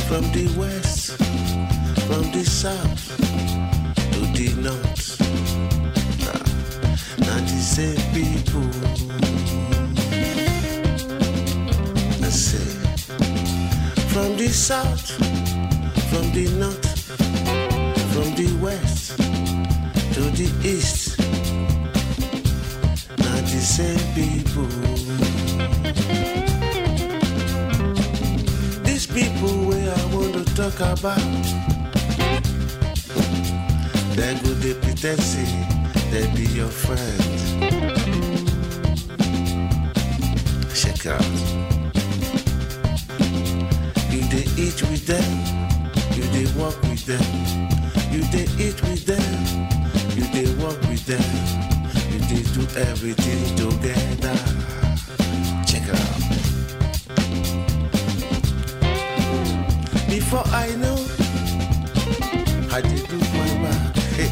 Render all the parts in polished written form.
From the west, from the south to the north. Not the same people. I say, from the south, from the north, from the west to the east. Not the same people. These people where I want to talk about, they go they pretend say they be your friend. Check out. You they eat with them, you they walk with them. You they eat with them, you they walk with them. You they do everything together. Check it out. Before I know, I did do my work. Hey.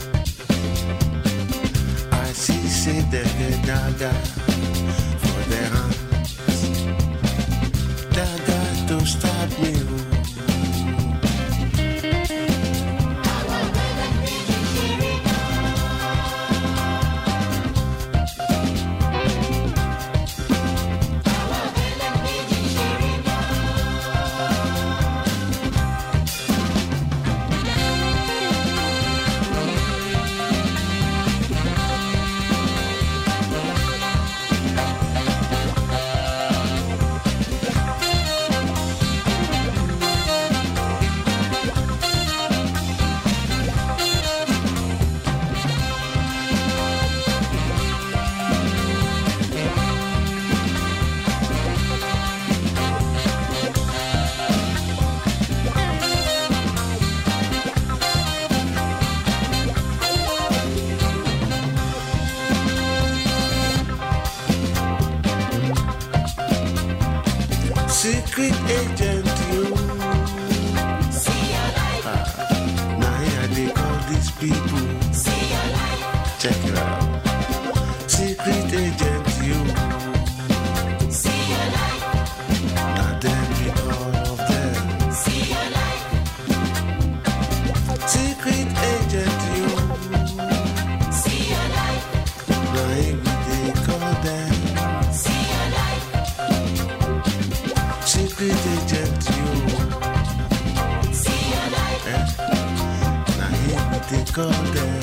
I see say they get dagger for their hands. Dagger to stop me. Secret agent, you see your life. Now here they call these people. See your life. Check it out. Secret agent, you see your life. Now then we all of them. See your life. Secret agent, you see your life. Now here they call them. See your life. Secret agent, you see your life. Now here we take all them.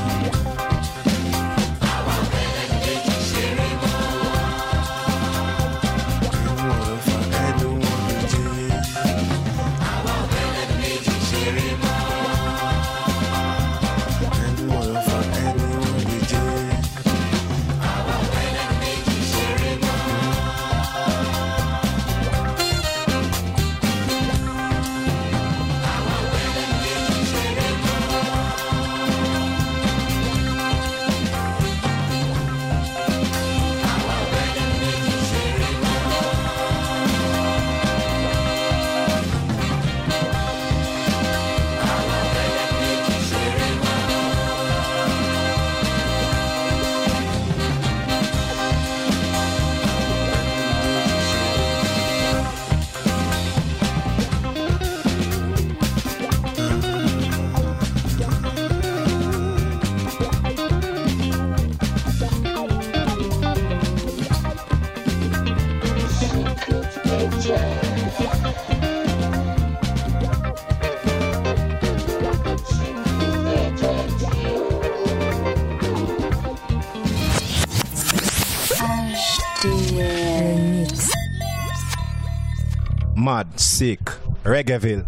Mad, sick, Reggaeville.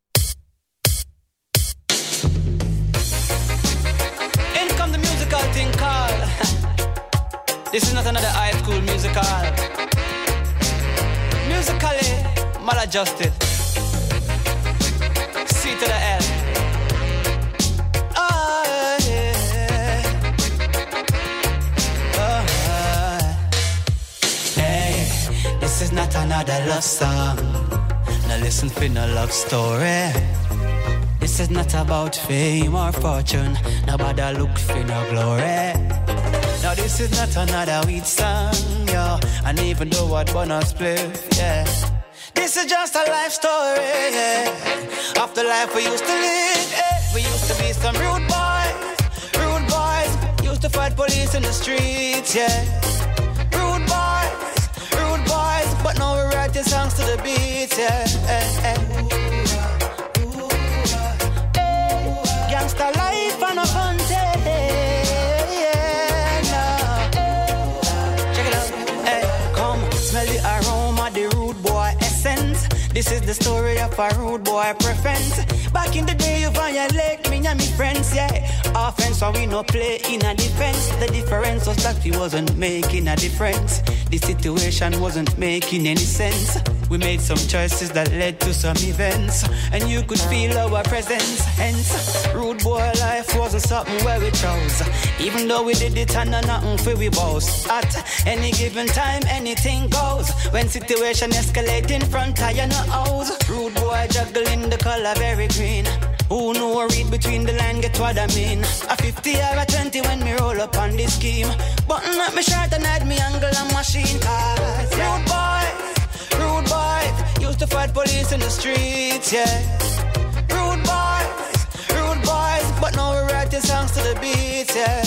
In come the musical thing called. This is not another high school musical. Musically maladjusted. C to the L. Oh, yeah. Oh, hey, this is not another love song. Now listen for no love story. This is not about fame or fortune. Nobody look for no glory. Now this is not another weed song, yo. And even though what bonus play, yeah. This This is just a life story, yeah. Of the life we used to live, yeah. We used to be some rude boys, used to fight police in the streets, yeah. Rude boys, but now we write the songs to the beats, yeah. Gangsta life and a fun day, yeah, check it out, hey, come, smell the aroma, the rude boy essence. This is the story of a rude boy preference. Back in the day you violate me and me friends, yeah. Offense when we no play in a defense. The difference was that we wasn't making a difference. The situation wasn't making any sense. We made some choices that led to some events, and you could feel our presence. Hence, rude boy life wasn't something where we chose. Even though we did it and nothing for we boast. At any given time, anything goes. When situation escalate in front of you no house. Rude boy juggling the color very green. Who know read between the line, get what I mean. A 50 or a 20 when me roll up on this scheme. Button up my shirt and hide me angle and machine. Cause rude boys, used to fight police in the streets, yeah. Rude boys, but now we write the songs to the beats, yeah.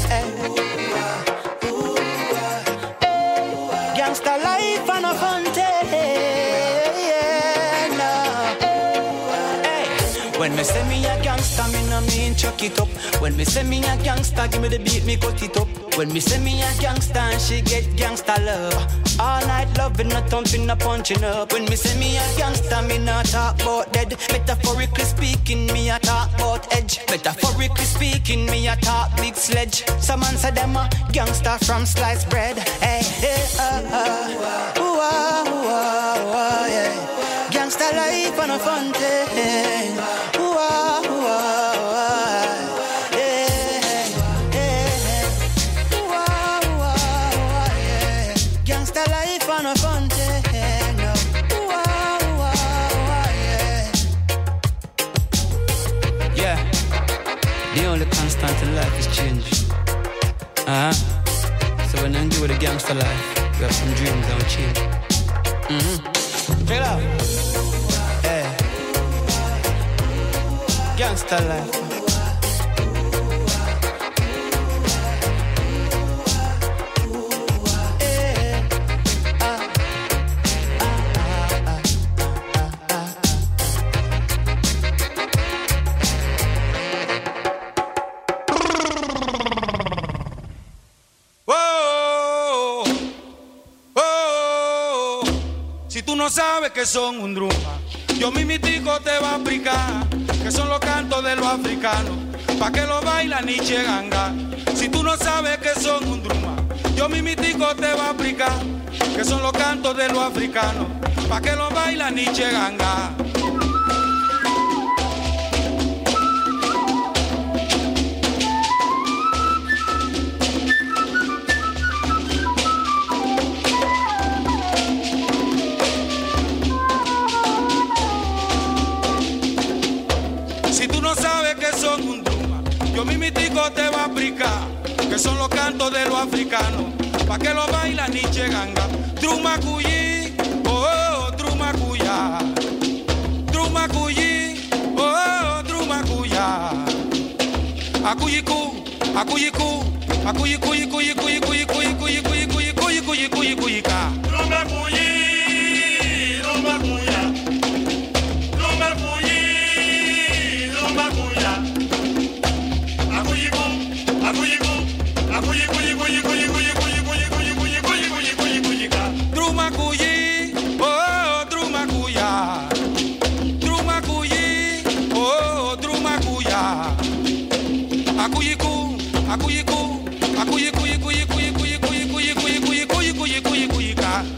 Gangsta life and a fun day, yeah, no. Hey, when me say me a gangsta, me no mean chuck it up. When me say me a gangsta, give me the beat, me cut it up. When me say me a gangsta and she get gangsta love. All night loving, not thumping, not punching up. When me say me a gangsta, me not talk about dead. Metaphorically speaking, me a talk about edge. Metaphorically speaking, me a talk big sledge. Some man say them a gangsta from sliced bread. Hey, hey, yeah. Gangsta life and a fun thing. Constant in life is change. So when I do with a gangster life, we have some dreams that will change. Check it out. Hey. Gangster life. Sabes que son un druma, yo mimitico te va a explicar que son los cantos de los africanos, pa' que lo bailan ni cheganga. Si tú no sabes que son un druma, yo mimitico te va a explicar que son los cantos de los africanos, pa' que lo bailan ni cheganga. Yo mimitico te va a explicar que son los cantos de los africanos, pa' que lo bailan ni cheganga. Druma cuyi, oh, druma cuya. Druma cuyi, oh, druma cuya. Akuyiku, akuyiku, akuyiku, kuyi, kuyi, kuyi, kuyi, kuyi, kuyi, kuyi, kuyi, kuyi, kuyi, kuyi, ka. Druma cuyi, druma cuya. Druma cuyi, druma cuya. Druma cuyi, oh, druma cuya. Druma cuyi, oh, druma cuya. Akuyiku, akuyiku, akuyiku, kuyi, kuyi, kuyi, kuyi, kuyi, kuyi, kuyi, kuyi, kuyi, kuyi, kuyi, ka.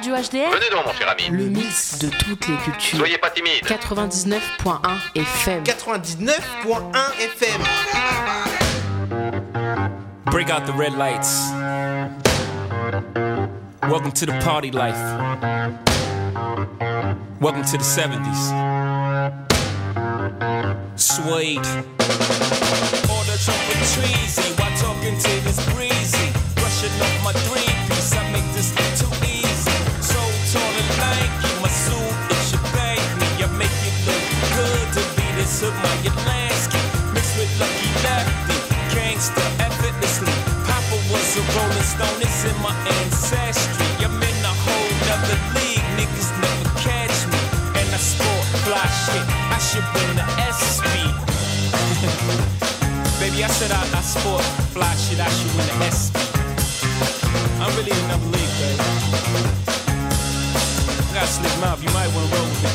Radio HDR. Venez donc, mon cher ami. Le mix de toutes les cultures. Soyez pas timide. 99.1 FM. 99.1 FM. Break out the red lights. Welcome to the party life. Welcome to the 70s. Suede. Order jumping treesy while talking to this breezy. Brushing off my 3-piece, I make this look too easy. So tall and lanky, my suit, it should thank me. I make it look good to be this hood, my Yalansky. Mixed with Lucky Lefty, gangsta effortlessly. Papa was a Rolling Stone, it's in my ancestry. I'm in a whole nother league, niggas never catch me. And I sport fly shit, I should win the SP. Baby, I said I sport fly shit, I should win the SP. I'm really in another league, baby. I got a slick mouth, you might wanna roll with me.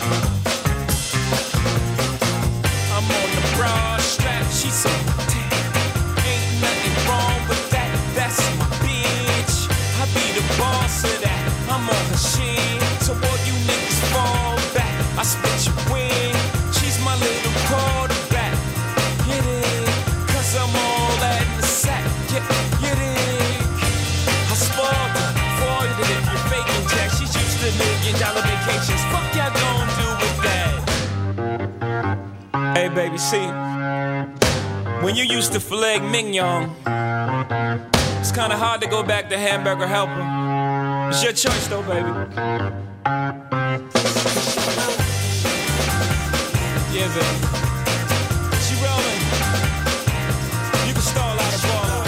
I'm on the broad strap, she's so damn. Ain't nothing wrong with that, that's my bitch. I be the boss of that, I'm on her shit. So all you niggas fall back, I split you win. She's my little quarterback, get it? Cause I'm all that in the sack, get it? I spoiled her, foiled it if you're faking jack. She's used to $1 million vacations, fuck y'all gon' do with that? Hey baby, see, when you used to filet mignon, it's kinda hard to go back to hamburger helper. It's your choice though, baby. Yeah, baby. She rolling. You can stall out or ball out.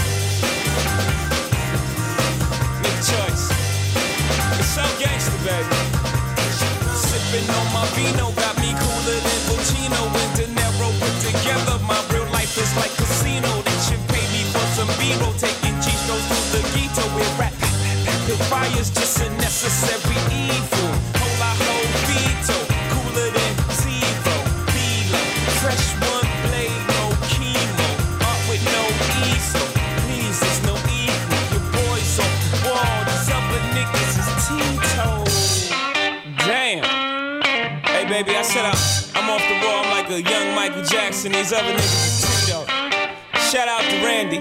Make a choice. It's so gangster, baby. Sipping on my vino, got me cooler than Buccino and De Niro put together. My real life is like casino. They should pay me for some B-roll, taking G-Stros through the ghetto with rap. Fire's just a necessary evil. Whole veto, cooler than zero. Below, fresh one blade, no chemo. Art with no easel. Please, there's no equal. Your boys off the wall, these other niggas is Tito. Damn. Hey baby, I said I'm off the wall, I'm like a young Michael Jackson. These other niggas is Tito. Shout out to Randy.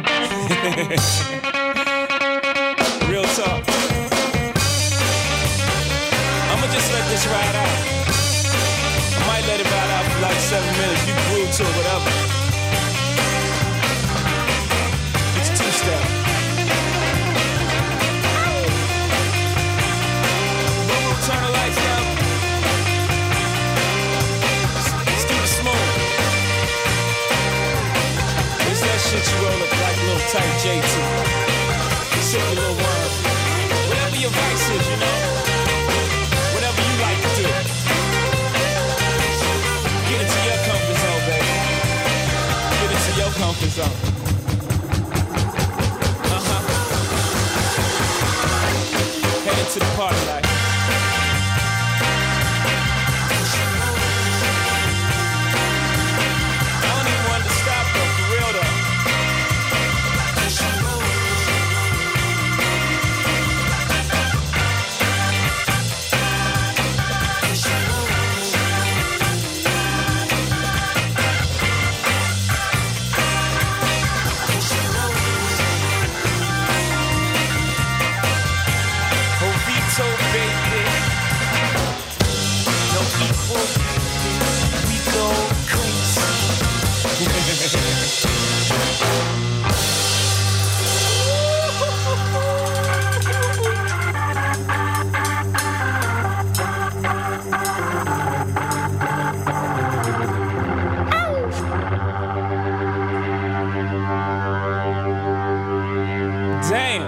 Real talk. I'ma just let this ride out. I might let it ride out for like 7 minutes. You groove to it, whatever. It's two-step. Turn the lights down. Let's keep it smooth. It's that shit you roll up like a little tight J2. Sip your little wine. Whatever your vice is, you know. Whatever you like to do. Get into your comfort zone, baby. Get into your comfort zone. Head into the party life. I don't even want to stop though, for real though. So baby, no equal, we go crazy. Damn.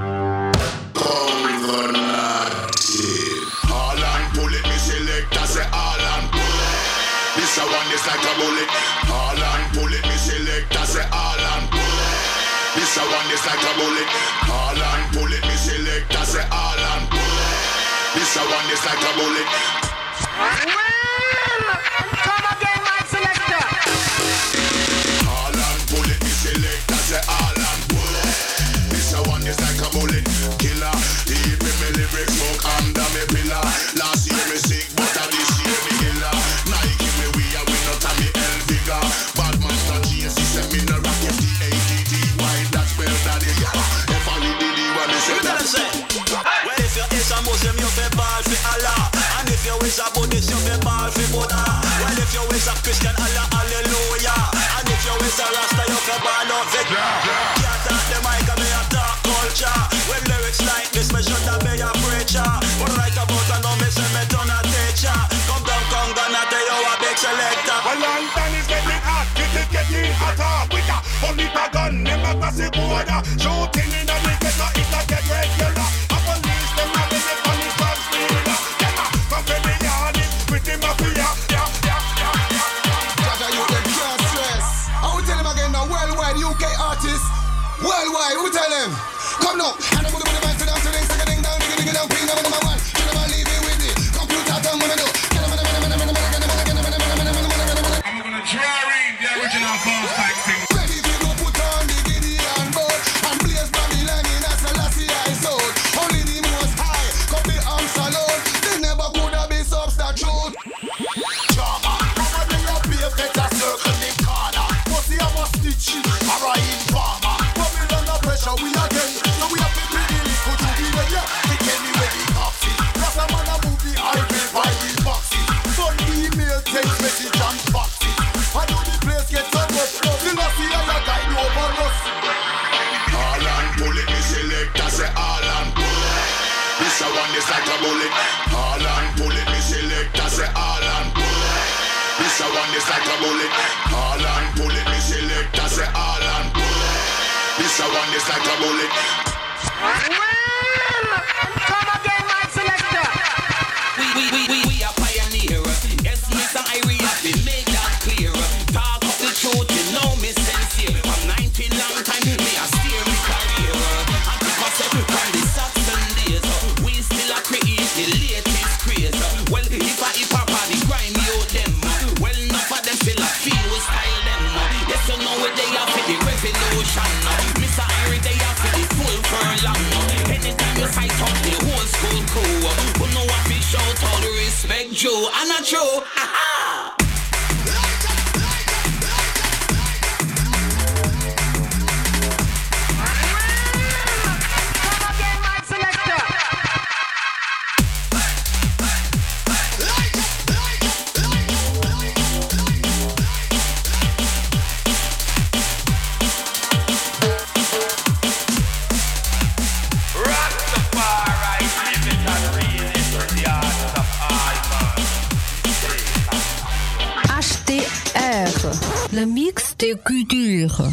This one is like a bullet. All and pull it, me select. I say all and pull it. This one is like a bullet. All and pull it, me select. I say all and pull it. This one is like a bullet. Come again, my selector. All and pull it, me select. I say all and pull it. This one is like a bullet. Killer, deep in me lyrics, smoke and ball for Allah. And if you is a Buddhist, you be ball for Buddha. Well, if you is a Christian, Allah, hallelujah. And if you is a Rasta, you can ball out the can't talk the mic and me a talk culture. When lyrics like this, me should have be a preacher. But right about I know me say me turn a teacher. Come down, Congo, not tell you a big selector. Well, London is getting hot, it is getting hotter. With a only a gun, never pass the border. Shooting in the ghetto, it a get regular. A police, them a get the police from stealer. Them a come to the yard, it's pretty mafia. Jaja, you them can't stress. I will tell them again now, worldwide UK artists. Worldwide, we tell them. Come now, and I'm gonna put the mic to down to the second down, dig down, ping down, number one. You never leave it with it. Computer, tell me what to do. I'm gonna try read the original false type thing. Ready to go put on the Gideon boat and blaze Babylon in a Selassie I sold. Only the most high could be arms alone. They never could have been substitute. Drama, come on, they up here, better circle the corner. Pussy, I must stitch it, or I informer. Babylon no pressure, we again. So we have to be the little to be there, yeah. They tell me where the cops is. Plus a man a movie, I will buy the boxes. Son email, text message and boxes. I know the place gets so much love. You know see how you guide over us. All and pull it, me select, I say all and pull it. This a one is like a bullet. All and pull it, me select, I say all and pull it. This a one is like a bullet. All and pull it, me select, I say all and pull it. This a one is like a bullet. Come again, my selector. We are pioneer. Yes, Mr. Irie, we make that clear. Talk of the truth, you know me sincere. I'm 19 long time, me a steer me career. I keep myself from the Saxon days. We still a create the latest craze. Well, if I party grime you them. Well, enough of them still a feel we style them. Yes, you know where they are for the revolution. Mr. Irie, they are for the full furlong. Anytime you fight up the whole school crew, who know what we shout all the respect you. I'm not true. Aha! Come again, my selector. HTR, le mix des cultures.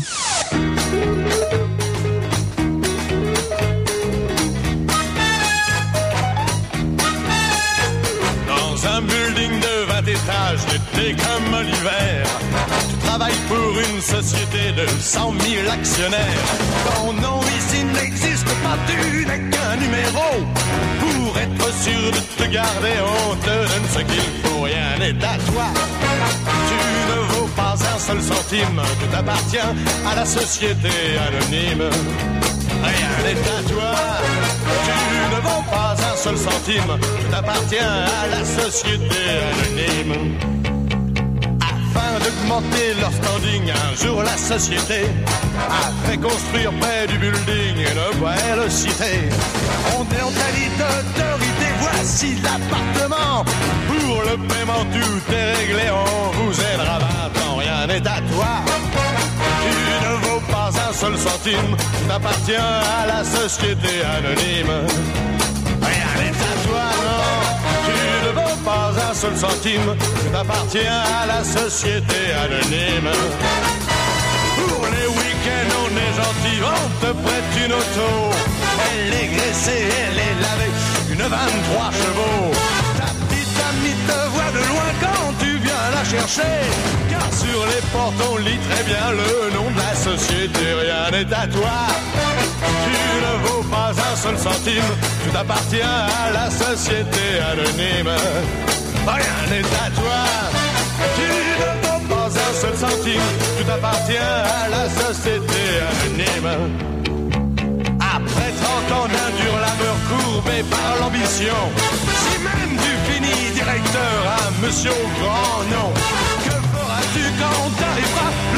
Dans un building de 20 étages, l'été comme l'hiver, tu travailles pour une société de 100 000 actionnaires. Ton nom ici n'existe pas, tu n'es qu'un numéro. Pour être sûr de te garder, on te donne ce qu'il faut, rien n'est à toi. Tu ne vaux pas un seul centime, tout appartient à la société anonyme. Rien n'est à toi. Tu ne vaux pas un seul centime, tout appartient à la société anonyme. Afin d'augmenter leur standing, un jour la société a fait construire près du building une belle cité. On est en qualité d'autorité, voici l'appartement. Pour le paiement tout est réglé, on vous aidera maintenant, rien n'est à toi. Tu ne vaux pas un seul centime, tout appartient à la société anonyme. Rien n'est à toi, non. Tu ne vaux pas un seul centime, tout appartient à la société anonyme. Pour les week-ends, on est gentil, on te prête une auto. Elle est graissée, elle est lavée, une 23 chevaux. Ta petite amie te voit de loin quand tu viens la chercher. Car sur les portes, on lit très bien le nom de la société. Rien n'est à toi. Tu ne vaux pas un seul centime, tout appartient à la société anonyme. Rien n'est à toi. Tu ne vaux pas un seul centime, tout appartient à la société anonyme. Après 30 ans d'un dur labeur courbé par l'ambition, si même tu finis directeur à monsieur au grand nom, que feras-tu quand t'arriveras le jour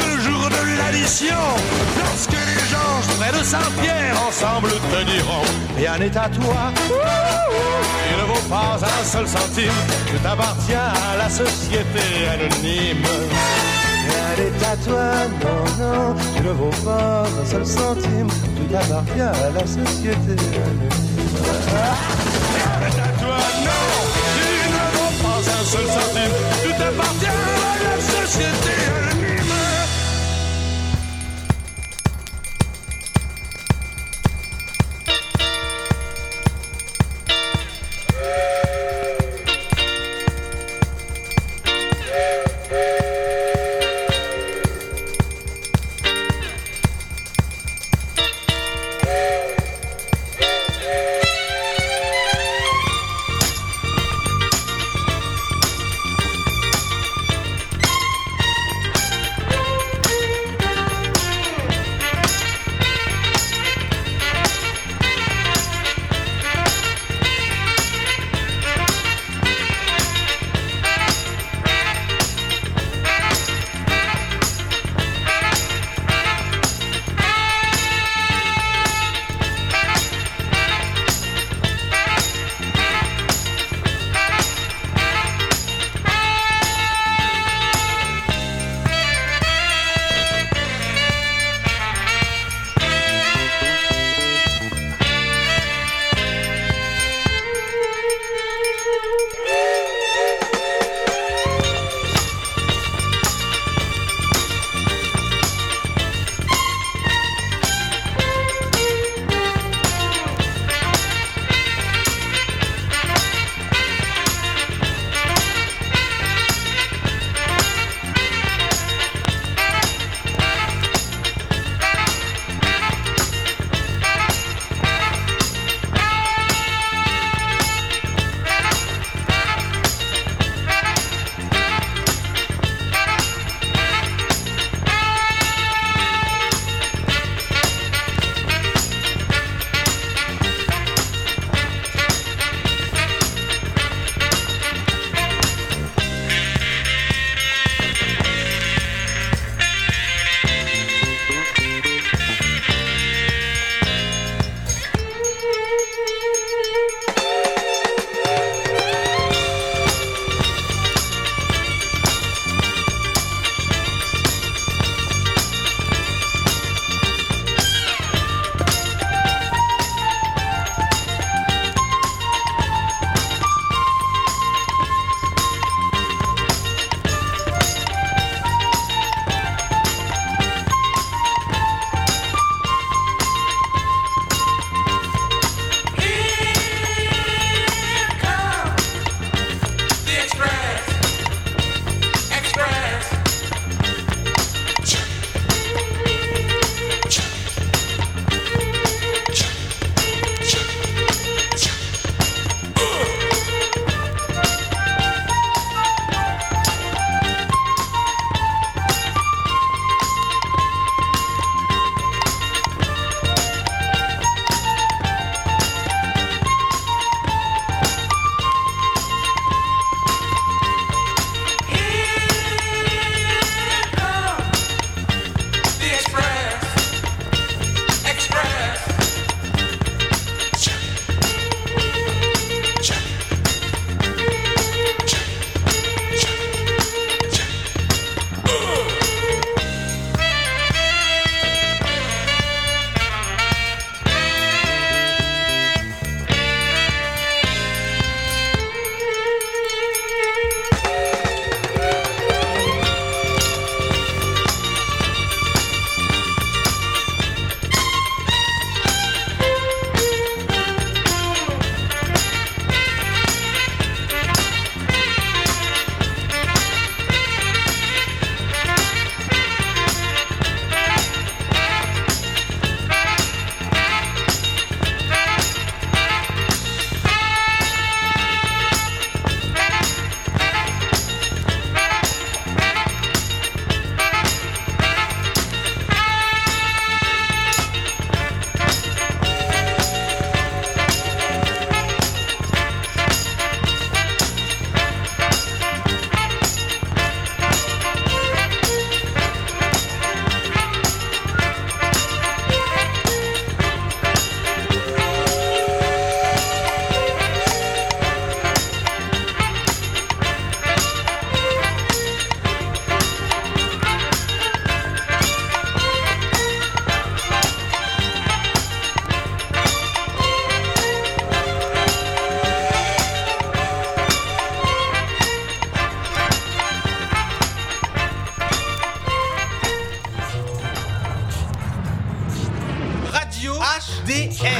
jour de l'addition, lorsque les gens près de Saint-Pierre ensemble te diront rien n'est à toi, il ne vaut pas un seul centime, tout appartient à la société anonyme. Rien n'est à toi, non, non, tu ne vaux pas un seul centime, tout appartient à la société anonyme. Rien n'est à toi, non, tu ne vaux pas un seul centime, tout appartient à la société anonyme.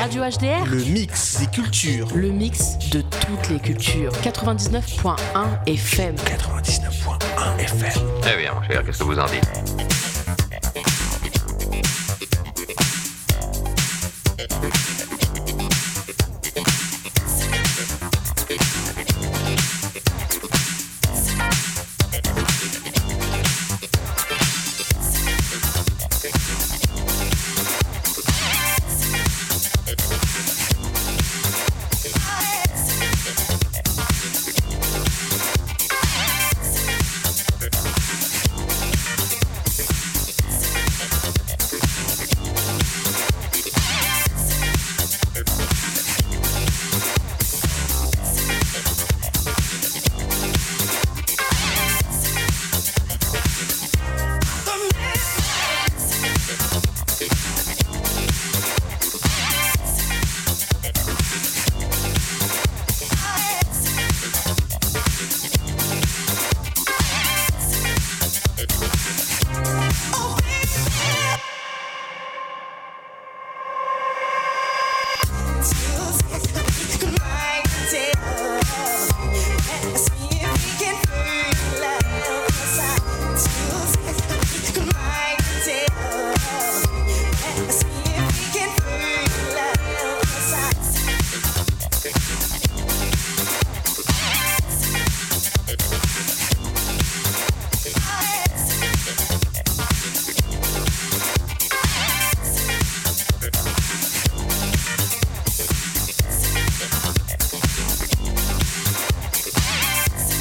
Radio HDR. Le mix des cultures. Le mix de toutes les cultures. 99.1 FM. 99.1 FM. Eh bien, mon cher, qu'est-ce que vous en dites?